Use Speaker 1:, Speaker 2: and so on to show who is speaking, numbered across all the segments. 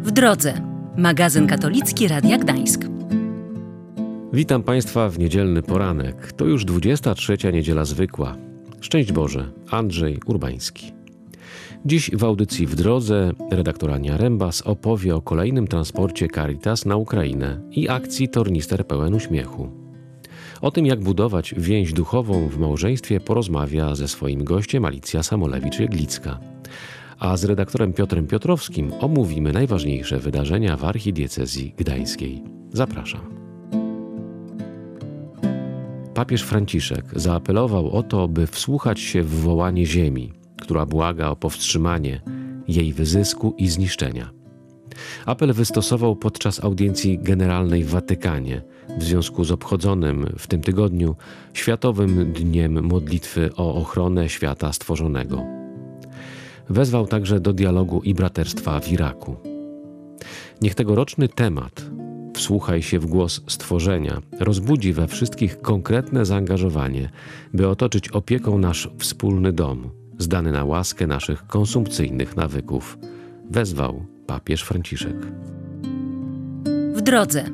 Speaker 1: W drodze. Magazyn katolicki Radia Gdańsk.
Speaker 2: Witam Państwa w niedzielny poranek. To już 23. niedziela zwykła. Szczęść Boże, Andrzej Urbański. Dziś w audycji W drodze redaktor Ania Rembas opowie o kolejnym transporcie Caritas na Ukrainę i akcji Tornister pełen uśmiechu. O tym, jak budować więź duchową w małżeństwie, porozmawia ze swoim gościem Alicja Samolewicz-Jeglicka. A z redaktorem Piotrem Piotrowskim omówimy najważniejsze wydarzenia w archidiecezji gdańskiej. Zapraszam. Papież Franciszek zaapelował o to, by wsłuchać się w wołanie ziemi, która błaga o powstrzymanie jej wyzysku i zniszczenia. Apel wystosował podczas audiencji generalnej w Watykanie w związku z obchodzonym w tym tygodniu Światowym Dniem Modlitwy o ochronę świata stworzonego. Wezwał także do dialogu i braterstwa w Iraku. Niech tegoroczny temat "Wsłuchaj się w głos stworzenia" rozbudzi we wszystkich konkretne zaangażowanie, by otoczyć opieką nasz wspólny dom, zdany na łaskę naszych konsumpcyjnych nawyków. Wezwał papież Franciszek.
Speaker 1: W drodze.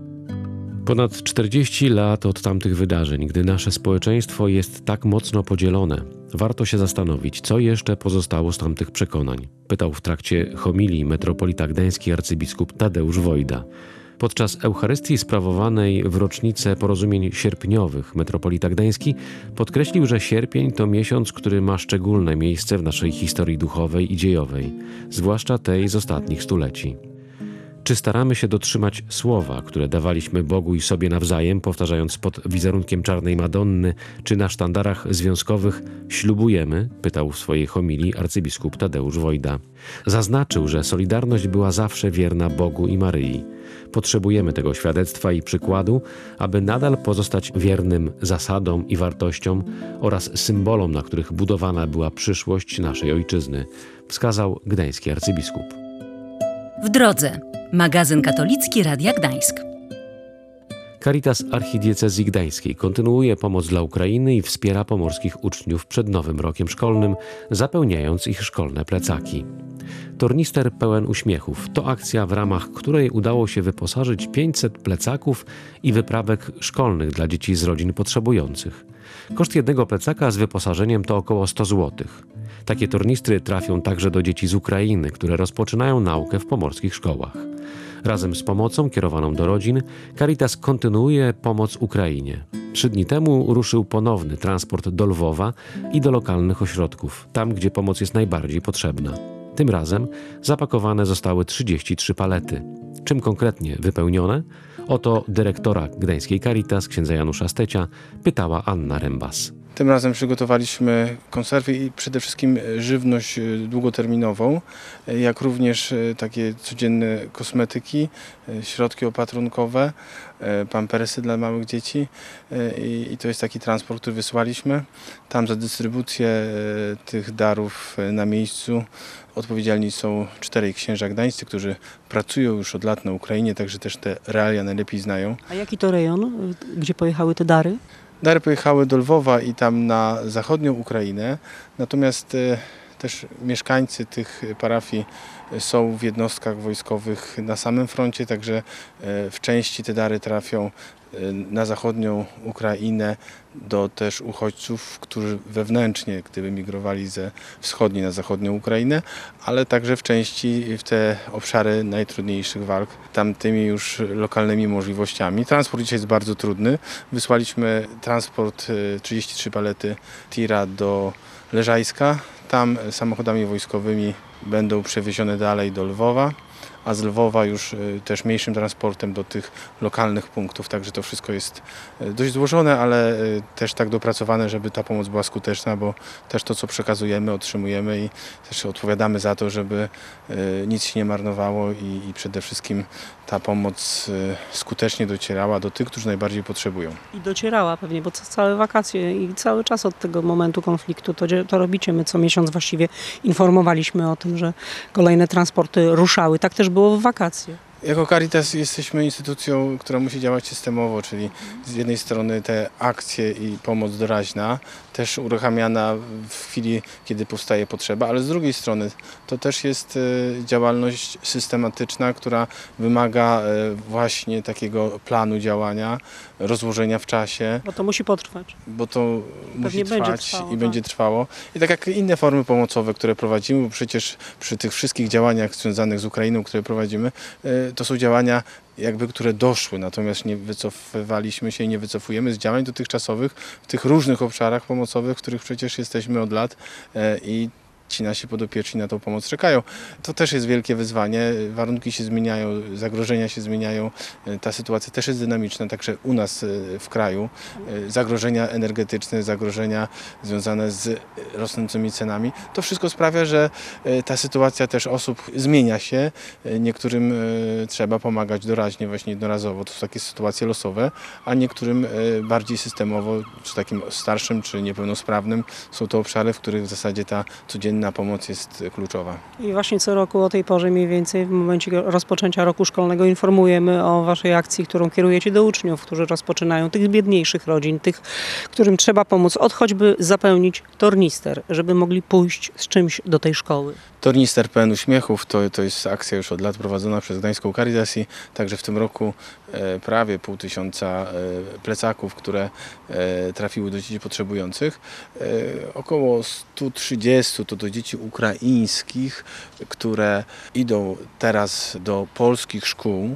Speaker 2: Ponad 40 lat od tamtych wydarzeń, gdy nasze społeczeństwo jest tak mocno podzielone, warto się zastanowić, co jeszcze pozostało z tamtych przekonań, pytał w trakcie homilii metropolita gdański arcybiskup Tadeusz Wojda. Podczas Eucharystii sprawowanej w rocznicę porozumień sierpniowych metropolita gdański podkreślił, że sierpień to miesiąc, który ma szczególne miejsce w naszej historii duchowej i dziejowej, zwłaszcza tej z ostatnich stuleci. Czy staramy się dotrzymać słowa, które dawaliśmy Bogu i sobie nawzajem, powtarzając pod wizerunkiem Czarnej Madonny, czy na sztandarach związkowych ślubujemy? Pytał w swojej homilii arcybiskup Tadeusz Wojda. Zaznaczył, że solidarność była zawsze wierna Bogu i Maryi. Potrzebujemy tego świadectwa i przykładu, aby nadal pozostać wiernym zasadom i wartościom oraz symbolom, na których budowana była przyszłość naszej ojczyzny, wskazał gdański arcybiskup.
Speaker 1: W drodze. Magazyn katolicki Radia Gdańsk.
Speaker 2: Caritas Archidiecezji Gdańskiej kontynuuje pomoc dla Ukrainy i wspiera pomorskich uczniów przed nowym rokiem szkolnym, zapełniając ich szkolne plecaki. Tornister pełen uśmiechów to akcja, w ramach której udało się wyposażyć 500 plecaków i wyprawek szkolnych dla dzieci z rodzin potrzebujących. Koszt jednego plecaka z wyposażeniem to około 100 zł. Takie tornistry trafią także do dzieci z Ukrainy, które rozpoczynają naukę w pomorskich szkołach. Razem z pomocą kierowaną do rodzin, Caritas kontynuuje pomoc Ukrainie. 3 dni temu ruszył ponowny transport do Lwowa i do lokalnych ośrodków, tam gdzie pomoc jest najbardziej potrzebna. Tym razem zapakowane zostały 33 palety. Czym konkretnie wypełnione? Oto dyrektora gdańskiej Caritas, księdza Janusza Stecia, pytała Anna Rembas.
Speaker 3: Tym razem przygotowaliśmy konserwy i przede wszystkim żywność długoterminową, jak również takie codzienne kosmetyki, środki opatrunkowe, pampersy dla małych dzieci i to jest taki transport, który wysłaliśmy. Tam za dystrybucję tych darów na miejscu odpowiedzialni są 4 księża gdańscy, którzy pracują już od lat na Ukrainie, także też te realia najlepiej znają.
Speaker 4: A jaki to rejon, gdzie pojechały te dary?
Speaker 3: Dary pojechały do Lwowa i tam na zachodnią Ukrainę, natomiast też mieszkańcy tych parafii są w jednostkach wojskowych na samym froncie, także w części te dary trafią na zachodnią Ukrainę do też uchodźców, którzy wewnętrznie gdyby migrowali ze wschodniej na zachodnią Ukrainę, ale także w części w te obszary najtrudniejszych walk, tamtymi już lokalnymi możliwościami. Transport dzisiaj jest bardzo trudny. Wysłaliśmy transport 33 palety tira do Leżajska. Tam samochodami wojskowymi będą przewiezione dalej do Lwowa, a z Lwowa już też mniejszym transportem do tych lokalnych punktów. Także to wszystko jest dość złożone, ale też tak dopracowane, żeby ta pomoc była skuteczna, bo też to, co przekazujemy, otrzymujemy i też odpowiadamy za to, żeby nic się nie marnowało i przede wszystkim ta pomoc skutecznie docierała do tych, którzy najbardziej potrzebują.
Speaker 4: I docierała pewnie, bo całe wakacje i cały czas od tego momentu konfliktu to robicie. My co miesiąc właściwie informowaliśmy o tym, że kolejne transporty ruszały. Tak też było w wakacje.
Speaker 3: Jako Caritas jesteśmy instytucją, która musi działać systemowo, czyli z jednej strony te akcje i pomoc doraźna, też uruchamiana w chwili, kiedy powstaje potrzeba, ale z drugiej strony to też jest działalność systematyczna, która wymaga właśnie takiego planu działania, rozłożenia w czasie.
Speaker 4: Bo to musi potrwać.
Speaker 3: Bo to musi
Speaker 4: będzie
Speaker 3: trwać
Speaker 4: trwało,
Speaker 3: i będzie trwało. I tak jak inne formy pomocowe, które prowadzimy, bo przecież przy tych wszystkich działaniach związanych z Ukrainą, które prowadzimy, to są działania które doszły, natomiast nie wycofywaliśmy się i nie wycofujemy z działań dotychczasowych w tych różnych obszarach pomocowych, w których przecież jesteśmy od lat i ci nasi podopieczni na tą pomoc czekają. To też jest wielkie wyzwanie. Warunki się zmieniają, zagrożenia się zmieniają. Ta sytuacja też jest dynamiczna, także u nas w kraju. Zagrożenia energetyczne, zagrożenia związane z rosnącymi cenami. To wszystko sprawia, że ta sytuacja też osób zmienia się. Niektórym trzeba pomagać doraźnie, właśnie jednorazowo. To są takie sytuacje losowe, a niektórym bardziej systemowo, czy takim starszym, czy niepełnosprawnym są to obszary, w których w zasadzie ta codzienna pomoc jest kluczowa.
Speaker 4: I właśnie co roku o tej porze mniej więcej w momencie rozpoczęcia roku szkolnego informujemy o waszej akcji, którą kierujecie do uczniów, którzy rozpoczynają, tych biedniejszych rodzin, tych, którym trzeba pomóc, choćby zapełnić tornister, żeby mogli pójść z czymś do tej szkoły.
Speaker 3: Tornister pełen uśmiechów to jest akcja już od lat prowadzona przez Gdańską Caritas i także w tym roku prawie 500 plecaków, które trafiły do dzieci potrzebujących. Około 130 to do dzieci ukraińskich, które idą teraz do polskich szkół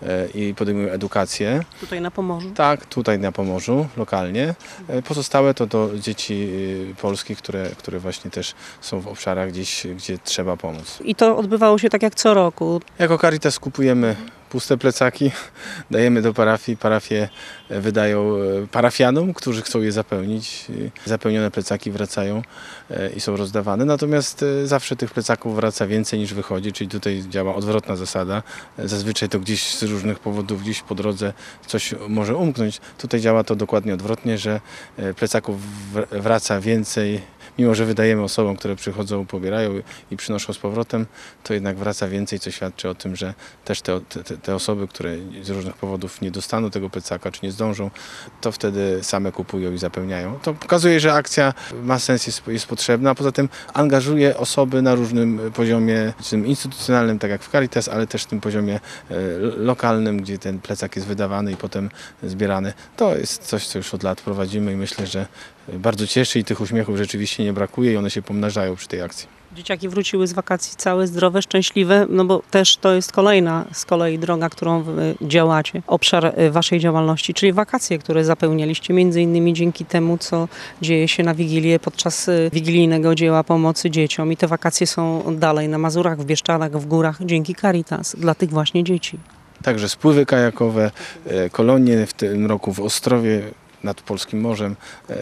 Speaker 3: i podejmują edukację.
Speaker 4: Tutaj na Pomorzu?
Speaker 3: Tak, tutaj na Pomorzu, lokalnie. Pozostałe to do dzieci polskich, które właśnie też są w obszarach gdzieś, gdzie trzeba pomóc.
Speaker 4: I to odbywało się tak jak co roku?
Speaker 3: Jako Caritas kupujemy puste plecaki, dajemy do parafii, parafie wydają parafianom, którzy chcą je zapełnić. Zapełnione plecaki wracają i są rozdawane, natomiast zawsze tych plecaków wraca więcej niż wychodzi, czyli tutaj działa odwrotna zasada. Zazwyczaj to gdzieś z różnych powodów, gdzieś po drodze coś może umknąć. Tutaj działa to dokładnie odwrotnie, że plecaków wraca więcej. Mimo że wydajemy osobom, które przychodzą, pobierają i przynoszą z powrotem, to jednak wraca więcej, co świadczy o tym, że też te osoby, które z różnych powodów nie dostaną tego plecaka, czy nie zdążą, to wtedy same kupują i zapełniają. To pokazuje, że akcja ma sens, jest potrzebna, a poza tym angażuje osoby na różnym poziomie, czy tym instytucjonalnym, tak jak w Caritas, ale też w tym poziomie lokalnym, gdzie ten plecak jest wydawany i potem zbierany. To jest coś, co już od lat prowadzimy i myślę, że bardzo cieszy i tych uśmiechów rzeczywiście nie brakuje i one się pomnażają przy tej akcji.
Speaker 4: Dzieciaki wróciły z wakacji całe, zdrowe, szczęśliwe, no bo też to jest kolejna z kolei droga, którą działacie, obszar waszej działalności, czyli wakacje, które zapełnialiście między innymi dzięki temu, co dzieje się na Wigilię podczas wigilijnego dzieła pomocy dzieciom i te wakacje są dalej na Mazurach, w Bieszczadach, w górach dzięki Caritas dla tych właśnie dzieci.
Speaker 3: Także spływy kajakowe, kolonie w tym roku w Ostrowie nad Polskim Morzem,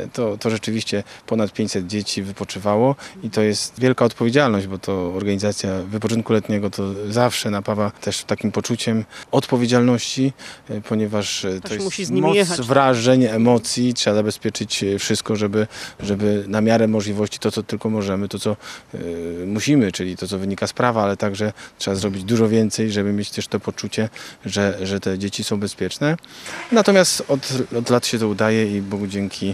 Speaker 3: to rzeczywiście ponad 500 dzieci wypoczywało i to jest wielka odpowiedzialność, bo to organizacja wypoczynku letniego to zawsze napawa też takim poczuciem odpowiedzialności, ponieważ to jest moc wrażeń, emocji, trzeba zabezpieczyć wszystko, żeby na miarę możliwości to, co tylko możemy, to, co musimy, czyli to, co wynika z prawa, ale także trzeba zrobić dużo więcej, żeby mieć też to poczucie, że te dzieci są bezpieczne. Natomiast od lat się to udaje i Bogu dzięki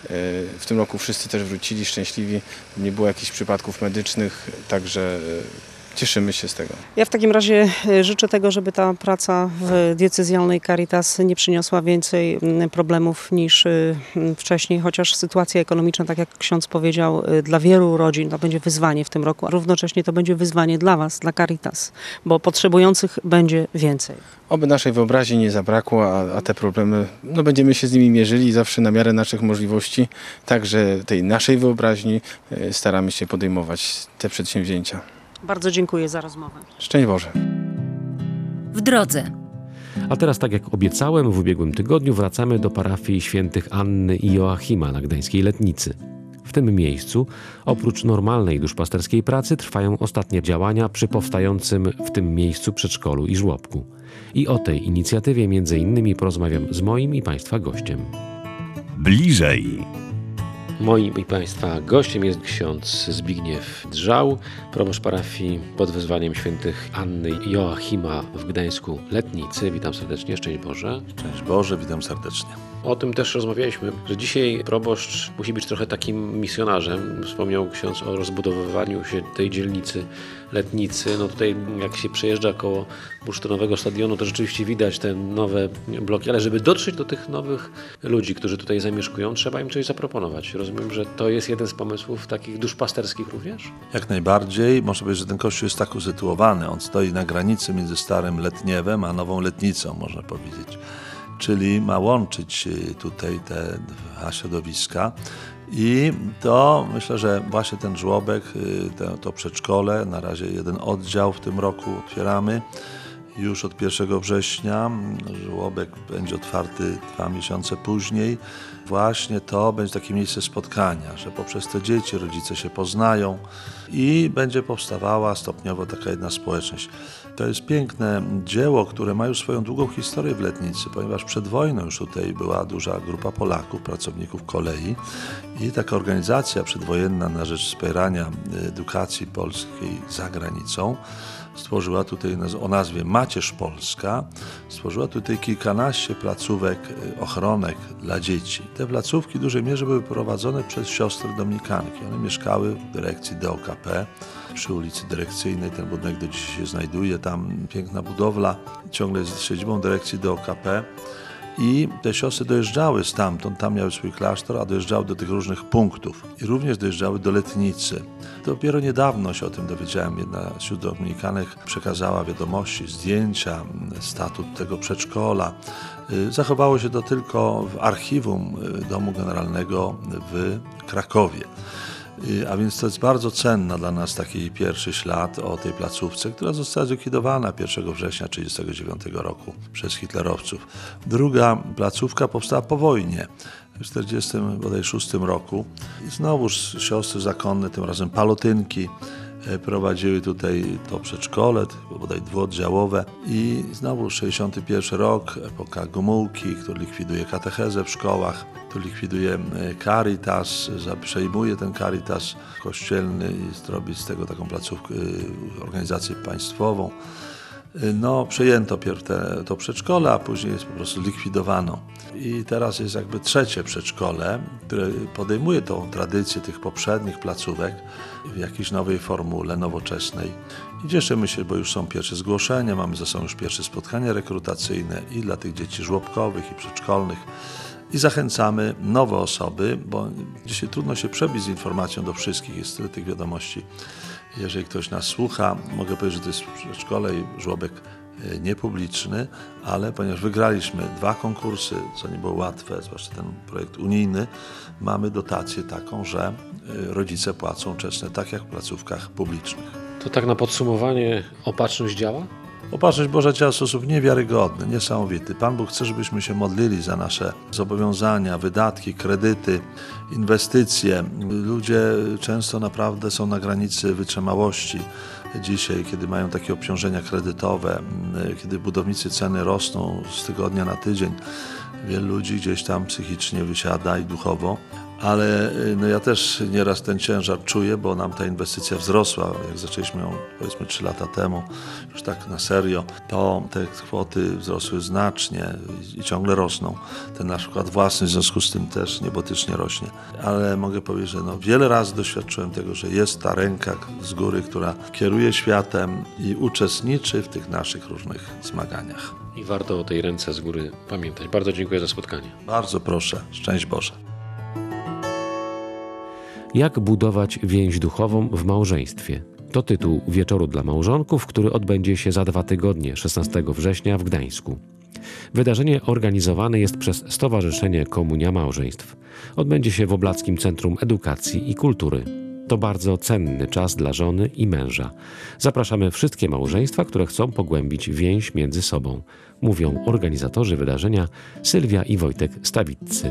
Speaker 3: w tym roku wszyscy też wrócili szczęśliwi, nie było jakichś przypadków medycznych, także cieszymy się z tego.
Speaker 4: Ja w takim razie życzę tego, żeby ta praca w diecezjalnej Caritas nie przyniosła więcej problemów niż wcześniej, chociaż sytuacja ekonomiczna, tak jak ksiądz powiedział, dla wielu rodzin to będzie wyzwanie w tym roku, a równocześnie to będzie wyzwanie dla was, dla Caritas, bo potrzebujących będzie więcej.
Speaker 3: Oby naszej wyobraźni nie zabrakło, a te problemy, będziemy się z nimi mierzyli zawsze na miarę naszych możliwości, także tej naszej wyobraźni staramy się podejmować te przedsięwzięcia.
Speaker 4: Bardzo dziękuję za rozmowę.
Speaker 3: Szczęść Boże.
Speaker 1: W drodze.
Speaker 2: A teraz, tak jak obiecałem, w ubiegłym tygodniu wracamy do parafii świętych Anny i Joachima na gdańskiej Letnicy. W tym miejscu, oprócz normalnej duszpasterskiej pracy, trwają ostatnie działania przy powstającym w tym miejscu przedszkolu i żłobku. I o tej inicjatywie między innymi porozmawiam z moim i Państwa gościem.
Speaker 5: Bliżej.
Speaker 2: Moim i Państwa gościem jest ksiądz Zbigniew Drzał, proboszcz parafii pod wezwaniem świętych Anny i Joachima w Gdańsku Letnicy. Witam serdecznie, szczęść Boże.
Speaker 5: Szczęść Boże, witam serdecznie.
Speaker 2: O tym też rozmawialiśmy, że dzisiaj proboszcz musi być trochę takim misjonarzem. Wspomniał ksiądz o rozbudowywaniu się tej dzielnicy Letnicy. No tutaj jak się przejeżdża koło bursztynowego stadionu, to rzeczywiście widać te nowe bloki, ale żeby dotrzeć do tych nowych ludzi, którzy tutaj zamieszkują, trzeba im coś zaproponować. Rozumiem, że to jest jeden z pomysłów takich duszpasterskich również?
Speaker 5: Jak najbardziej. Można powiedzieć, że ten kościół jest tak usytuowany. On stoi na granicy między Starym Letniewem a Nową Letnicą, można powiedzieć. Czyli ma łączyć tutaj te dwa środowiska. I to myślę, że właśnie ten żłobek, to przedszkole, na razie jeden oddział w tym roku otwieramy. Już od 1 września żłobek będzie otwarty 2 miesiące później. Właśnie to będzie takie miejsce spotkania, że poprzez te dzieci rodzice się poznają i będzie powstawała stopniowo taka jedna społeczność. To jest piękne dzieło, które ma już swoją długą historię w Letnicy, ponieważ przed wojną już tutaj była duża grupa Polaków, pracowników kolei i taka organizacja przedwojenna na rzecz wspierania edukacji polskiej za granicą stworzyła tutaj o nazwie Macierz Polska, stworzyła tutaj kilkanaście placówek ochronek dla dzieci. Te placówki w dużej mierze były prowadzone przez siostry dominikanki. One mieszkały w dyrekcji DOKP przy ulicy Dyrekcyjnej. Ten budynek do dziś się znajduje. Tam piękna budowla, ciągle jest siedzibą dyrekcji DOKP. I te siostry dojeżdżały stamtąd, tam miały swój klasztor, a dojeżdżały do tych różnych punktów. I również dojeżdżały do Letnicy. Dopiero niedawno się o tym dowiedziałem. Jedna z sióstr dominikanek przekazała wiadomości, zdjęcia, statut tego przedszkola. Zachowało się to tylko w archiwum Domu Generalnego w Krakowie. A więc to jest bardzo cenna dla nas taki pierwszy ślad o tej placówce, która została zlikwidowana 1 września 1939 roku przez hitlerowców. Druga placówka powstała po wojnie w 1946 roku. I znowuż siostry zakonne, tym razem palotynki, prowadziły tutaj to przedszkole, bodaj dwuoddziałowe i znowu 61 rok, epoka Gomułki, który likwiduje katechezę w szkołach, który likwiduje Caritas, przejmuje ten Caritas kościelny i zrobi z tego taką placówkę, organizację państwową. No, przejęto pierw to przedszkole, a później jest po prostu likwidowano. I teraz jest jakby trzecie przedszkole, które podejmuje tą tradycję tych poprzednich placówek w jakiejś nowej formule, nowoczesnej. I cieszymy się, bo już są pierwsze zgłoszenia, mamy za sobą już pierwsze spotkania rekrutacyjne i dla tych dzieci żłobkowych i przedszkolnych. I zachęcamy nowe osoby, bo dzisiaj trudno się przebić z informacją do wszystkich, jest tyle tych wiadomości. Jeżeli ktoś nas słucha, mogę powiedzieć, że to jest przedszkole i żłobek niepubliczny, ale ponieważ wygraliśmy 2 konkursy, co nie było łatwe, zwłaszcza ten projekt unijny, mamy dotację taką, że rodzice płacą uczestne tak jak w placówkach publicznych.
Speaker 2: To tak na podsumowanie, opatrzność działa?
Speaker 5: Opatrzność Boża działa w sposób niewiarygodny, niesamowity. Pan Bóg chce, żebyśmy się modlili za nasze zobowiązania, wydatki, kredyty, inwestycje. Ludzie często naprawdę są na granicy wytrzymałości. Dzisiaj, kiedy mają takie obciążenia kredytowe, kiedy budownicy ceny rosną z tygodnia na tydzień, wielu ludzi gdzieś tam psychicznie wysiada i duchowo. Ale no ja też nieraz ten ciężar czuję, bo nam ta inwestycja wzrosła. Jak zaczęliśmy ją powiedzmy 3 lata temu, już tak na serio, to te kwoty wzrosły znacznie i ciągle rosną. Ten nasz wkład własny w związku z tym też niebotycznie rośnie. Ale mogę powiedzieć, że wiele razy doświadczyłem tego, że jest ta ręka z góry, która kieruje światem i uczestniczy w tych naszych różnych zmaganiach.
Speaker 2: I warto o tej ręce z góry pamiętać. Bardzo dziękuję za spotkanie.
Speaker 5: Bardzo proszę. Szczęść Boże.
Speaker 2: Jak budować więź duchową w małżeństwie? To tytuł wieczoru dla małżonków, który odbędzie się za 2 tygodnie, 16 września w Gdańsku. Wydarzenie organizowane jest przez Stowarzyszenie Komunia Małżeństw. Odbędzie się w Oblackim Centrum Edukacji i Kultury. To bardzo cenny czas dla żony i męża. Zapraszamy wszystkie małżeństwa, które chcą pogłębić więź między sobą, mówią organizatorzy wydarzenia Sylwia i Wojtek Stawiccy.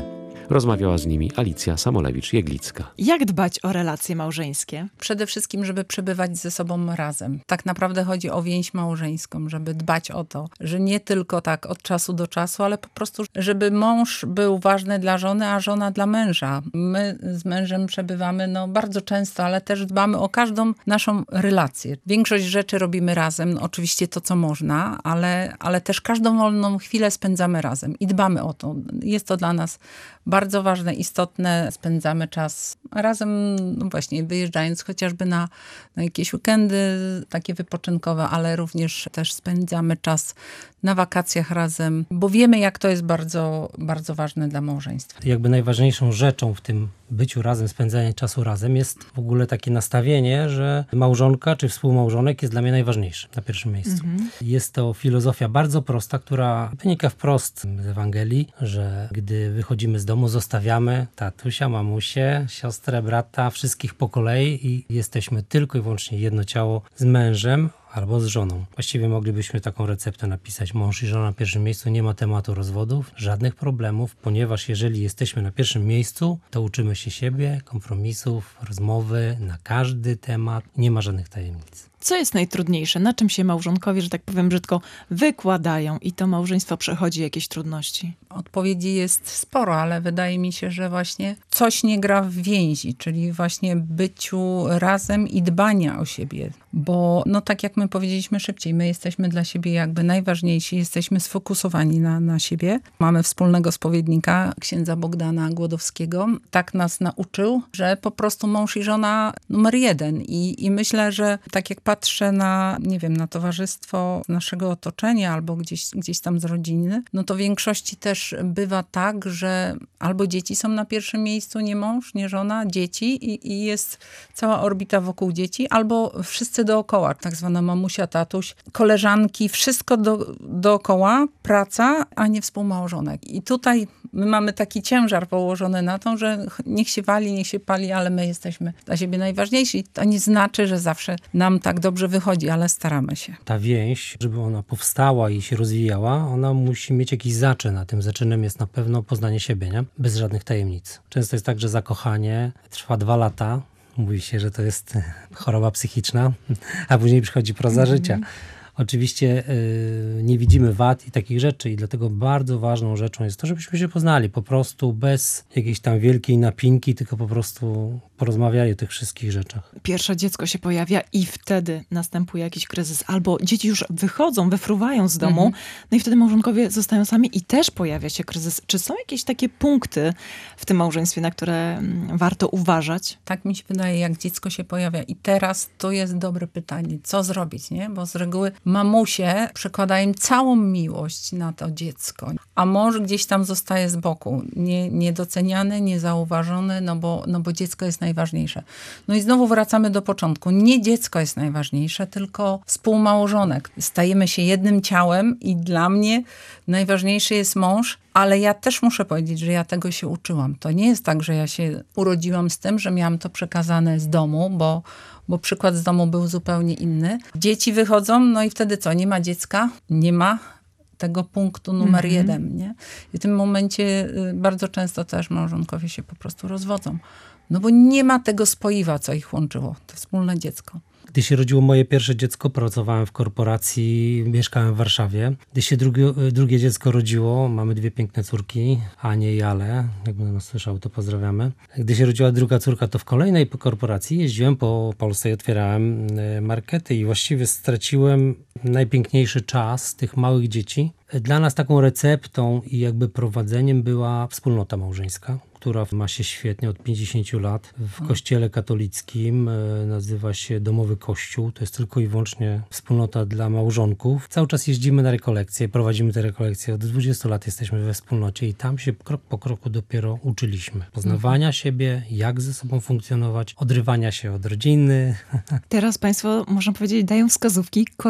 Speaker 2: Rozmawiała z nimi Alicja Samolewicz-Jeglicka.
Speaker 6: Jak dbać o relacje małżeńskie?
Speaker 7: Przede wszystkim, żeby przebywać ze sobą razem. Tak naprawdę chodzi o więź małżeńską, żeby dbać o to, że nie tylko tak od czasu do czasu, ale po prostu, żeby mąż był ważny dla żony, a żona dla męża. My z mężem przebywamy bardzo często, ale też dbamy o każdą naszą relację. Większość rzeczy robimy razem, oczywiście to, co można, ale też każdą wolną chwilę spędzamy razem i dbamy o to. Jest to dla nas bardzo ważne, istotne. Spędzamy czas razem, właśnie wyjeżdżając chociażby na jakieś weekendy takie wypoczynkowe, ale również też spędzamy czas na wakacjach razem, bo wiemy, jak to jest bardzo, bardzo ważne dla małżeństwa.
Speaker 8: Jakby najważniejszą rzeczą w tym byciu razem, spędzaniu czasu razem jest w ogóle takie nastawienie, że małżonka czy współmałżonek jest dla mnie najważniejszy na pierwszym miejscu. Jest to filozofia bardzo prosta, która wynika wprost z Ewangelii, że gdy wychodzimy z domu, zostawiamy tatusia, mamusię, siostrę, brata, wszystkich po kolei i jesteśmy tylko i wyłącznie jedno ciało z mężem albo z żoną. Właściwie moglibyśmy taką receptę napisać. Mąż i żona na pierwszym miejscu, nie ma tematu rozwodów, żadnych problemów, ponieważ jeżeli jesteśmy na pierwszym miejscu, to uczymy się siebie, kompromisów, rozmowy na każdy temat. Nie ma żadnych tajemnic.
Speaker 6: Co jest najtrudniejsze? Na czym się małżonkowie, że tak powiem brzydko, wykładają i to małżeństwo przechodzi jakieś trudności?
Speaker 7: Odpowiedzi jest sporo, ale wydaje mi się, że właśnie coś nie gra w więzi, czyli właśnie byciu razem i dbania o siebie. Bo tak jak my powiedzieliśmy szybciej, my jesteśmy dla siebie jakby najważniejsi, jesteśmy sfokusowani na siebie. Mamy wspólnego spowiednika, księdza Bogdana Głodowskiego. Tak nas nauczył, że po prostu mąż i żona numer jeden. I myślę, że tak jak patrzę na towarzystwo naszego otoczenia albo gdzieś tam z rodziny, to w większości też bywa tak, że albo dzieci są na pierwszym miejscu, nie mąż, nie żona, dzieci i jest cała orbita wokół dzieci, albo wszyscy dookoła, tak zwana mamusia, tatuś, koleżanki, wszystko dookoła, praca, a nie współmałżonek. I tutaj my mamy taki ciężar położony na to, że niech się wali, niech się pali, ale my jesteśmy dla siebie najważniejsi. To nie znaczy, że zawsze nam tak dobrze wychodzi, ale staramy się.
Speaker 8: Ta więź, żeby ona powstała i się rozwijała, ona musi mieć jakiś zaczyn, a tym zaczynem jest na pewno poznanie siebie, nie? Bez żadnych tajemnic. Często jest tak, że zakochanie trwa 2 lata. Mówi się, że to jest choroba psychiczna, a później przychodzi proza życia. Oczywiście nie widzimy wad i takich rzeczy i dlatego bardzo ważną rzeczą jest to, żebyśmy się poznali po prostu bez jakiejś tam wielkiej napinki, tylko po prostu porozmawiali o tych wszystkich rzeczach.
Speaker 6: Pierwsze dziecko się pojawia i wtedy następuje jakiś kryzys. Albo dzieci już wychodzą, wyfruwają z domu, no i wtedy małżonkowie zostają sami i też pojawia się kryzys. Czy są jakieś takie punkty w tym małżeństwie, na które warto uważać?
Speaker 7: Tak mi się wydaje, jak dziecko się pojawia i teraz to jest dobre pytanie, co zrobić, nie? Bo z reguły mamusie przekładają całą miłość na to dziecko, a mąż gdzieś tam zostaje z boku, niedoceniany, niezauważony, no bo dziecko jest najważniejsze. No i znowu wracamy do początku. Nie dziecko jest najważniejsze, tylko współmałżonek. Stajemy się jednym ciałem i dla mnie najważniejszy jest mąż, ale ja też muszę powiedzieć, że ja tego się uczyłam. To nie jest tak, że ja się urodziłam z tym, że miałam to przekazane z domu, bo przykład z domu był zupełnie inny. Dzieci wychodzą, no i wtedy co? Nie ma dziecka? Nie ma tego punktu numer 1, nie? I w tym momencie bardzo często też małżonkowie się po prostu rozwodzą. No bo nie ma tego spoiwa, co ich łączyło. To wspólne dziecko.
Speaker 8: Gdy się rodziło moje pierwsze dziecko, pracowałem w korporacji, mieszkałem w Warszawie. Gdy się drugie dziecko rodziło, mamy 2 piękne córki, Anię i Ale, jak będą nas słyszały, to pozdrawiamy. Gdy się rodziła druga córka, to w kolejnej korporacji jeździłem po Polsce i otwierałem markety i właściwie straciłem najpiękniejszy czas tych małych dzieci. Dla nas taką receptą i jakby prowadzeniem była wspólnota małżeńska, która ma się świetnie od 50 lat w kościele katolickim. Nazywa się Domowy Kościół. To jest tylko i wyłącznie wspólnota dla małżonków. Cały czas jeździmy na rekolekcje, prowadzimy te rekolekcje. Od 20 lat jesteśmy we wspólnocie i tam się krok po kroku dopiero uczyliśmy. Poznawania siebie, jak ze sobą funkcjonować, odrywania się od rodziny.
Speaker 6: Teraz państwo, można powiedzieć, dają wskazówki kolejnym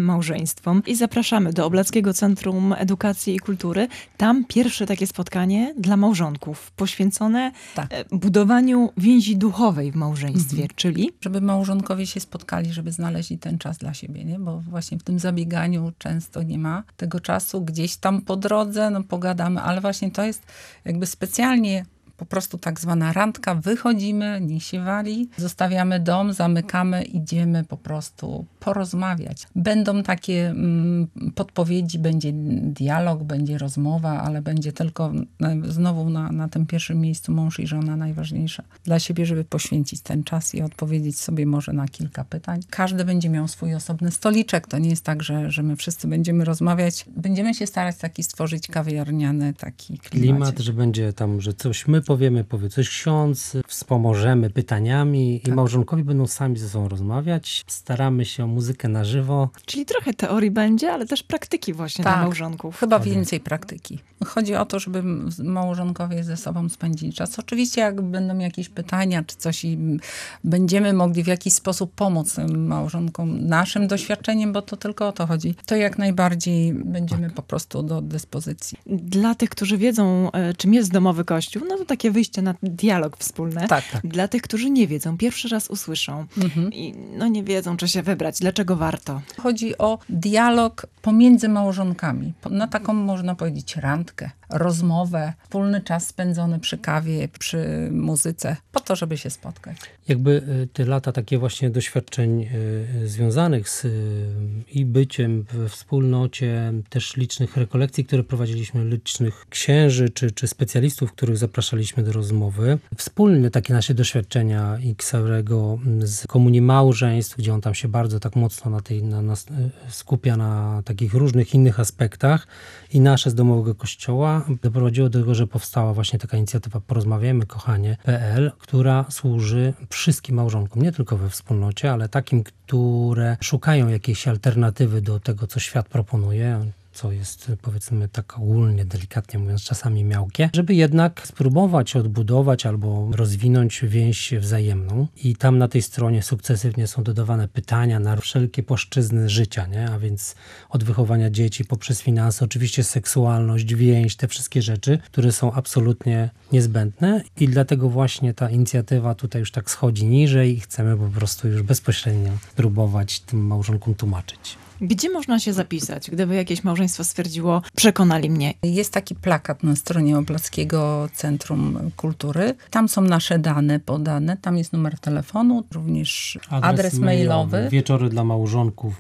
Speaker 6: nowym małżeństwom i zapraszamy do Oblackiego Centrum Edukacji i Kultury. Tam pierwsze takie spotkanie dla małżonków, poświęcone budowaniu więzi duchowej w małżeństwie, czyli...
Speaker 7: Żeby małżonkowie się spotkali, żeby znaleźli ten czas dla siebie, nie? Bo właśnie w tym zabieganiu często nie ma tego czasu. Gdzieś tam po drodze, pogadamy, ale właśnie to jest jakby specjalnie po prostu tak zwana randka. Wychodzimy, niech się wali, zostawiamy dom, zamykamy, idziemy po prostu porozmawiać. Będą takie podpowiedzi, będzie dialog, będzie rozmowa, ale będzie tylko znowu na tym pierwszym miejscu mąż i żona najważniejsze dla siebie, żeby poświęcić ten czas i odpowiedzieć sobie może na kilka pytań. Każdy będzie miał swój osobny stoliczek. To nie jest tak, że my wszyscy będziemy rozmawiać. Będziemy się starać taki stworzyć kawiarniany taki
Speaker 8: klimat, że będzie tam, że coś my powiemy, powie coś ksiądz, wspomożemy pytaniami i małżonkowie będą sami ze sobą rozmawiać. Staramy się o muzykę na żywo.
Speaker 6: Czyli trochę teorii będzie, ale też praktyki właśnie dla małżonków.
Speaker 7: Chyba więcej praktyki. Chodzi o to, żeby małżonkowie ze sobą spędzili czas. Oczywiście jak będą jakieś pytania czy coś i będziemy mogli w jakiś sposób pomóc tym małżonkom naszym doświadczeniem, bo to tylko o to chodzi, to jak najbardziej będziemy po prostu do dyspozycji.
Speaker 6: Dla tych, którzy wiedzą, czym jest domowy kościół, no to takie wyjście na dialog wspólny.
Speaker 7: Tak.
Speaker 6: Dla tych, którzy nie wiedzą, pierwszy raz usłyszą i nie wiedzą, czy się wybrać, dlaczego warto.
Speaker 7: Chodzi o dialog pomiędzy małżonkami. Na taką, można powiedzieć, randkę, rozmowę, wspólny czas spędzony przy kawie, przy muzyce, po to, żeby się spotkać.
Speaker 8: Jakby te lata takie właśnie doświadczeń związanych z i byciem we wspólnocie, też licznych rekolekcji, które prowadziliśmy, licznych księży czy specjalistów, których zapraszaliśmy do rozmowy. Wspólne takie nasze doświadczenia Xaverego z komunii małżeństw, gdzie on tam się bardzo tak mocno skupia na takich różnych innych aspektach i nasze z domowego kościoła doprowadziło do tego, że powstała właśnie taka inicjatywa Porozmawiajmy Kochanie.pl, która służy wszystkim małżonkom, nie tylko we wspólnocie, ale takim, które szukają jakiejś alternatywy do tego, co świat proponuje, co jest, powiedzmy tak ogólnie, delikatnie mówiąc, czasami miałkie, żeby jednak spróbować odbudować albo rozwinąć więź wzajemną. I tam na tej stronie sukcesywnie są dodawane pytania na wszelkie płaszczyzny życia, nie? A więc od wychowania dzieci poprzez finanse, oczywiście seksualność, więź, te wszystkie rzeczy, które są absolutnie niezbędne i dlatego właśnie ta inicjatywa tutaj już tak schodzi niżej i chcemy po prostu już bezpośrednio próbować tym małżonkom tłumaczyć.
Speaker 6: Gdzie można się zapisać, gdyby jakieś małżeństwo stwierdziło, przekonali mnie?
Speaker 7: Jest taki plakat na stronie Oblackiego Centrum Kultury. Tam są nasze dane podane. Tam jest numer telefonu, również adres mailowy.
Speaker 8: Wieczory dla małżonków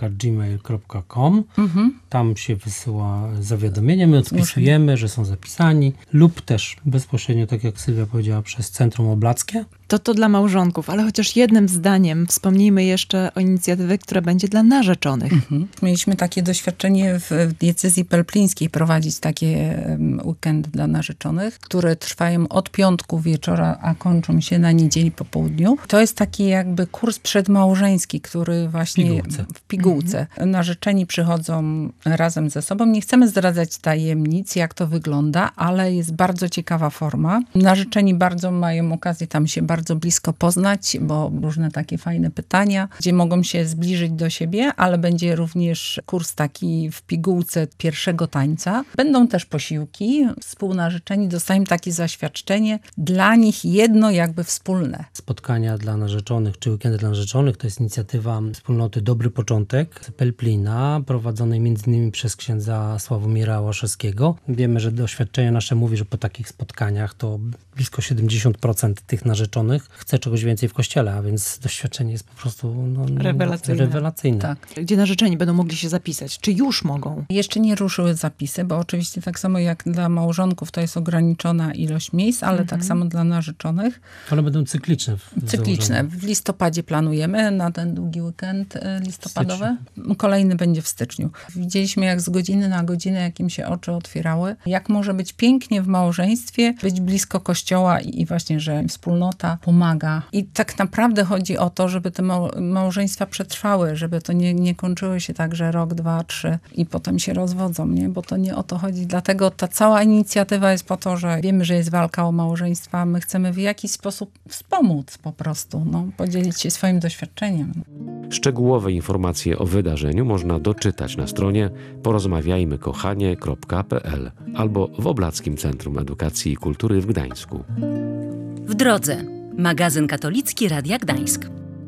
Speaker 8: @gmail.com. Tam się wysyła zawiadomienie. My odpisujemy, że są zapisani lub też bezpośrednio, tak jak Sylwia powiedziała, przez Centrum Oblackie.
Speaker 6: To dla małżonków, ale chociaż jednym zdaniem wspomnijmy jeszcze o inicjatywie, która będzie dla narzeczonych.
Speaker 7: Mieliśmy takie doświadczenie w diecezji pelplińskiej prowadzić takie weekendy dla narzeczonych, które trwają od piątku wieczora, a kończą się na niedzieli po południu. To jest taki jakby kurs przedmałżeński, który właśnie w pigułce. Narzeczeni przychodzą razem ze sobą. Nie chcemy zdradzać tajemnic, jak to wygląda, ale jest bardzo ciekawa forma. Narzeczeni bardzo mają okazję tam się bardzo blisko poznać, bo różne takie fajne pytania, gdzie mogą się zbliżyć do siebie, ale będzie również kurs taki w pigułce pierwszego tańca. Będą też posiłki. Współnarzeczeni dostają takie zaświadczenie. Dla nich jedno jakby wspólne.
Speaker 8: Spotkania dla narzeczonych, czy weekendy dla narzeczonych, to jest inicjatywa wspólnoty Dobry Początek z Pelplina, prowadzonej m.in. przez księdza Sławomira Łaszewskiego. Wiemy, że doświadczenie nasze mówi, że po takich spotkaniach to blisko 70% tych narzeczonych chce czegoś więcej w kościele, a więc doświadczenie jest po prostu rewelacyjne.
Speaker 7: Tak.
Speaker 6: Gdzie narzeczeni będą mogli się zapisać? Czy już mogą?
Speaker 7: Jeszcze nie ruszyły zapisy, bo oczywiście tak samo jak dla małżonków to jest ograniczona ilość miejsc, ale tak samo dla narzeczonych.
Speaker 8: Ale będą cykliczne.
Speaker 7: Cykliczne. W listopadzie planujemy na ten długi weekend listopadowy. Kolejny będzie w styczniu. Widzieliśmy jak z godziny na godzinę, jak im się oczy otwierały. Jak może być pięknie w małżeństwie, być blisko kościoła i właśnie, że wspólnota która pomaga. I tak naprawdę chodzi o to, żeby te małżeństwa przetrwały, żeby to nie kończyły się tak, że rok, 2, 3 i potem się rozwodzą, nie? Bo to nie o to chodzi. Dlatego ta cała inicjatywa jest po to, że wiemy, że jest walka o małżeństwa, my chcemy w jakiś sposób wspomóc po prostu, podzielić się swoim doświadczeniem.
Speaker 2: Szczegółowe informacje o wydarzeniu można doczytać na stronie porozmawiajmykochanie.pl albo w Oblackim Centrum Edukacji i Kultury w Gdańsku.
Speaker 1: W drodze. Magazyn katolicki Radia Gdańsk.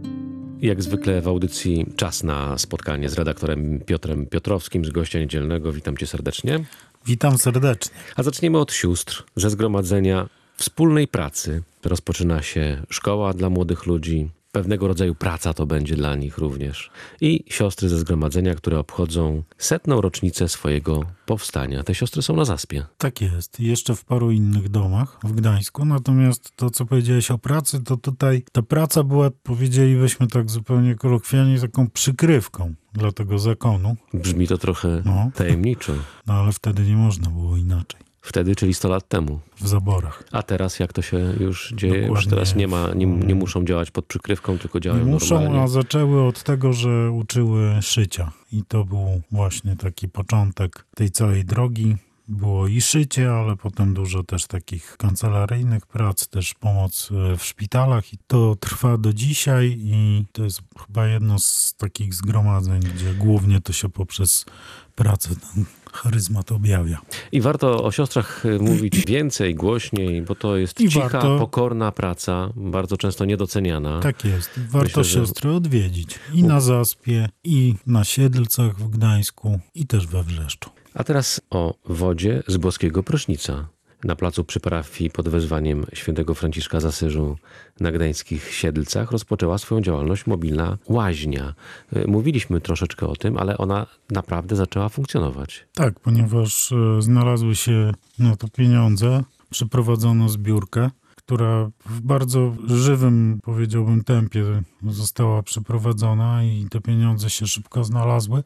Speaker 2: Jak zwykle w audycji czas na spotkanie z redaktorem Piotrem Piotrowskim z Gościa Niedzielnego. Witam cię serdecznie.
Speaker 9: Witam serdecznie.
Speaker 2: A zaczniemy od sióstr, ze zgromadzenia wspólnej pracy. Rozpoczyna się szkoła dla młodych ludzi. Pewnego rodzaju praca to będzie dla nich również. I siostry ze zgromadzenia, które obchodzą 100. rocznicę swojego powstania. Te siostry są na Zaspie.
Speaker 9: Tak jest. Jeszcze w paru innych domach w Gdańsku. Natomiast to, co powiedziałeś o pracy, to tutaj ta praca była, powiedzielibyśmy tak zupełnie kolokwialnie, taką przykrywką dla tego zakonu.
Speaker 2: Brzmi to trochę tajemniczo.
Speaker 9: No ale wtedy nie można było inaczej.
Speaker 2: Wtedy, czyli 100 lat temu.
Speaker 9: W zaborach.
Speaker 2: A teraz jak to się już dzieje?
Speaker 9: Dokładnie.
Speaker 2: Już teraz nie muszą działać pod przykrywką, tylko działają normalnie.
Speaker 9: Muszą, a zaczęły od tego, że uczyły szycia. I to był właśnie taki początek tej całej drogi. Było i szycie, ale potem dużo też takich kancelaryjnych prac, też pomoc w szpitalach i to trwa do dzisiaj i to jest chyba jedno z takich zgromadzeń, gdzie głównie to się poprzez pracę ten charyzmat objawia.
Speaker 2: I warto o siostrach mówić więcej, głośniej, bo to jest cicha, pokorna praca, bardzo często niedoceniana.
Speaker 9: Tak jest. Warto siostry odwiedzić i na Zaspie, i na Siedlcach w Gdańsku, i też we Wrzeszczu.
Speaker 2: A teraz o wodzie z boskiego prysznica. Na placu przy parafii pod wezwaniem świętego Franciszka z Asyżu na gdańskich Siedlcach rozpoczęła swoją działalność mobilna łaźnia. Mówiliśmy troszeczkę o tym, ale ona naprawdę zaczęła funkcjonować.
Speaker 9: Tak, ponieważ znalazły się na to pieniądze, przeprowadzono zbiórkę, która w bardzo żywym, powiedziałbym, tempie została przeprowadzona i te pieniądze się szybko znalazły.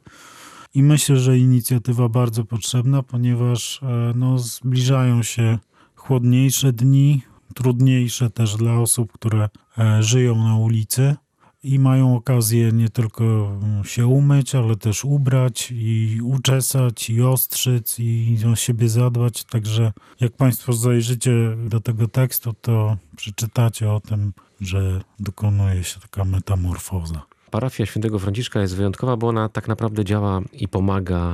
Speaker 9: I myślę, że inicjatywa bardzo potrzebna, ponieważ zbliżają się chłodniejsze dni, trudniejsze też dla osób, które żyją na ulicy i mają okazję nie tylko się umyć, ale też ubrać i uczesać i ostrzyc i o siebie zadbać. Także jak Państwo zajrzycie do tego tekstu, to przeczytacie o tym, że dokonuje się taka metamorfoza.
Speaker 2: Parafia świętego Franciszka jest wyjątkowa, bo ona tak naprawdę działa i pomaga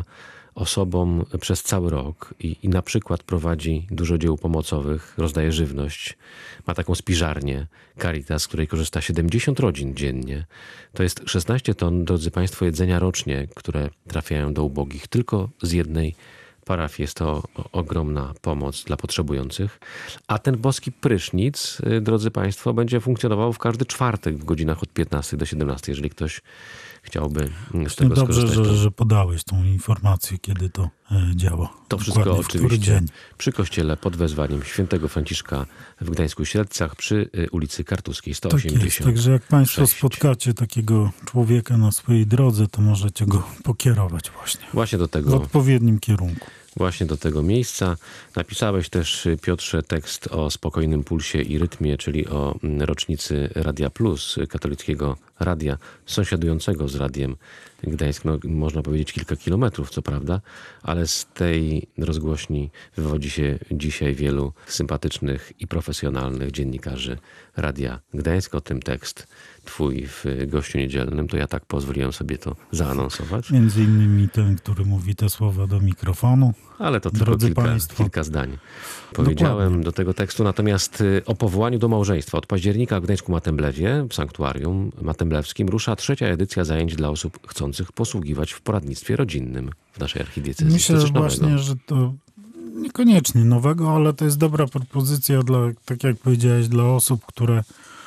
Speaker 2: osobom przez cały rok i na przykład prowadzi dużo dzieł pomocowych, rozdaje żywność, ma taką spiżarnię Caritas, z której korzysta 70 rodzin dziennie. To jest 16 ton, drodzy Państwo, jedzenia rocznie, które trafiają do ubogich tylko z jednej parafii. Jest to ogromna pomoc dla potrzebujących. A ten boski prysznic, drodzy Państwo, będzie funkcjonował w każdy czwartek w godzinach od 15 do 17, jeżeli ktoś chciałby z tego skorzystać.
Speaker 9: Dobrze, że podałeś tą informację, kiedy to działa.
Speaker 2: To wszystko oczywiście przy kościele pod wezwaniem świętego Franciszka w Gdańsku Siedlcach przy ulicy Kartuskiej 180.
Speaker 9: Tak jest, także jak Państwo spotkacie takiego człowieka na swojej drodze, to możecie go pokierować właśnie do tego, w odpowiednim kierunku.
Speaker 2: Właśnie do tego miejsca. Napisałeś też, Piotrze, tekst o spokojnym pulsie i rytmie, czyli o rocznicy Radia Plus, katolickiego radia sąsiadującego z Radiem Gdańsk. Można powiedzieć kilka kilometrów, co prawda, ale z tej rozgłośni wywodzi się dzisiaj wielu sympatycznych i profesjonalnych dziennikarzy Radia Gdańsk. O tym tekst twój w Gościu Niedzielnym, to ja tak pozwoliłem sobie to zaanonsować.
Speaker 9: Między innymi ten, który mówi te słowa do mikrofonu.
Speaker 2: Ale to tylko kilka zdań powiedziałem dokładnie do tego tekstu. Natomiast o powołaniu do małżeństwa. Od października w Gdańsku Matemblewie, w sanktuarium matemblewskim, rusza 3. edycja zajęć dla osób chcących posługiwać w poradnictwie rodzinnym w naszej archidiecezji.
Speaker 9: Myślę, że właśnie, że to niekoniecznie nowego, ale to jest dobra propozycja dla, tak jak powiedziałeś, dla osób, które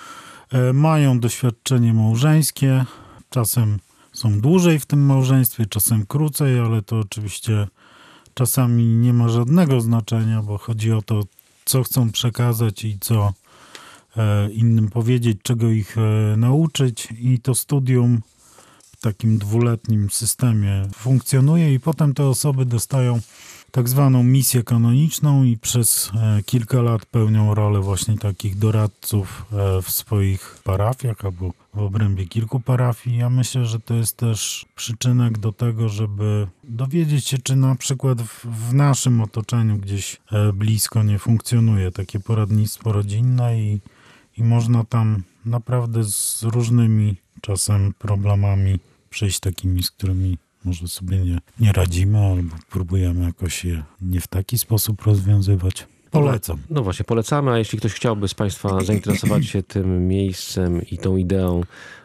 Speaker 9: mają doświadczenie małżeńskie. Czasem są dłużej w tym małżeństwie, czasem krócej, ale to oczywiście czasami nie ma żadnego znaczenia, bo chodzi o to, co chcą przekazać i co innym powiedzieć, czego ich nauczyć. I to studium w takim 2-letnim systemie funkcjonuje i potem te osoby dostają tak zwaną misję kanoniczną i przez kilka lat pełnią rolę właśnie takich doradców w swoich parafiach albo w obrębie kilku parafii. Ja myślę, że to jest też przyczynek do tego, żeby dowiedzieć się, czy na przykład w naszym otoczeniu gdzieś blisko nie funkcjonuje takie poradnictwo rodzinne i można tam naprawdę z różnymi czasem problemami przyjść, takimi, z którymi może sobie nie radzimy albo próbujemy jakoś je nie w taki sposób rozwiązywać. Polecam.
Speaker 2: No właśnie, polecamy, a jeśli ktoś chciałby z Państwa zainteresować się tym miejscem i tą ideą,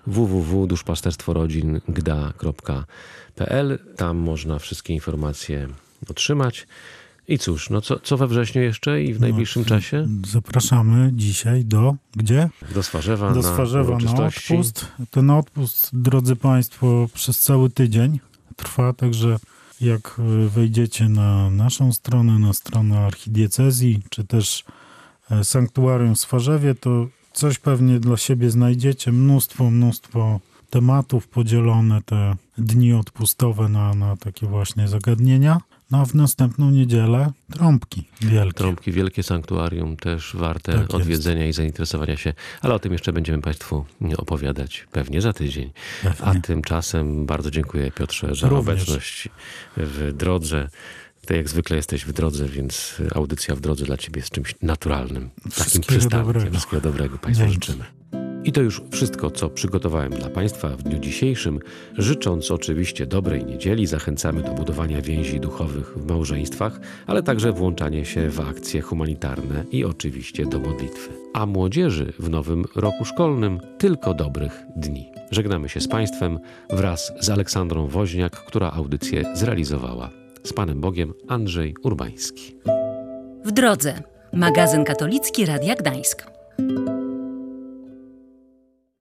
Speaker 2: www.duszpasterstworodzin.gda.pl. Tam można wszystkie informacje otrzymać. I cóż, no co we wrześniu jeszcze i w najbliższym czasie?
Speaker 9: Zapraszamy dzisiaj gdzie?
Speaker 2: Do Swarzewa,
Speaker 9: Do Swarzewa na odpust. Ten odpust, drodzy Państwo, przez cały tydzień trwa, także jak wejdziecie na naszą stronę, na stronę archidiecezji, czy też sanktuarium w Swarzewie, to coś pewnie dla siebie znajdziecie. Mnóstwo tematów, podzielone te dni odpustowe na takie właśnie zagadnienia. No a w następną niedzielę trąbki wielkie.
Speaker 2: Trąbki wielkie, sanktuarium też warte
Speaker 9: Tak
Speaker 2: odwiedzenia i zainteresowania się. Ale o tym jeszcze będziemy Państwu opowiadać pewnie za tydzień.
Speaker 9: Pewnie.
Speaker 2: A tymczasem bardzo dziękuję, Piotrze, za obecność w drodze. Ty jak zwykle jesteś w drodze, więc audycja w drodze dla Ciebie jest czymś naturalnym. Takim przystankiem. Wszystkiego dobrego Państwu życzymy. I to już wszystko, co przygotowałem dla Państwa w dniu dzisiejszym. Życząc oczywiście dobrej niedzieli, zachęcamy do budowania więzi duchowych w małżeństwach, ale także włączanie się w akcje humanitarne i oczywiście do modlitwy. A młodzieży w nowym roku szkolnym tylko dobrych dni. Żegnamy się z Państwem wraz z Aleksandrą Woźniak, która audycję zrealizowała. Z Panem Bogiem, Andrzej Urbański.
Speaker 1: W drodze. Magazyn katolicki Radia Gdańsk.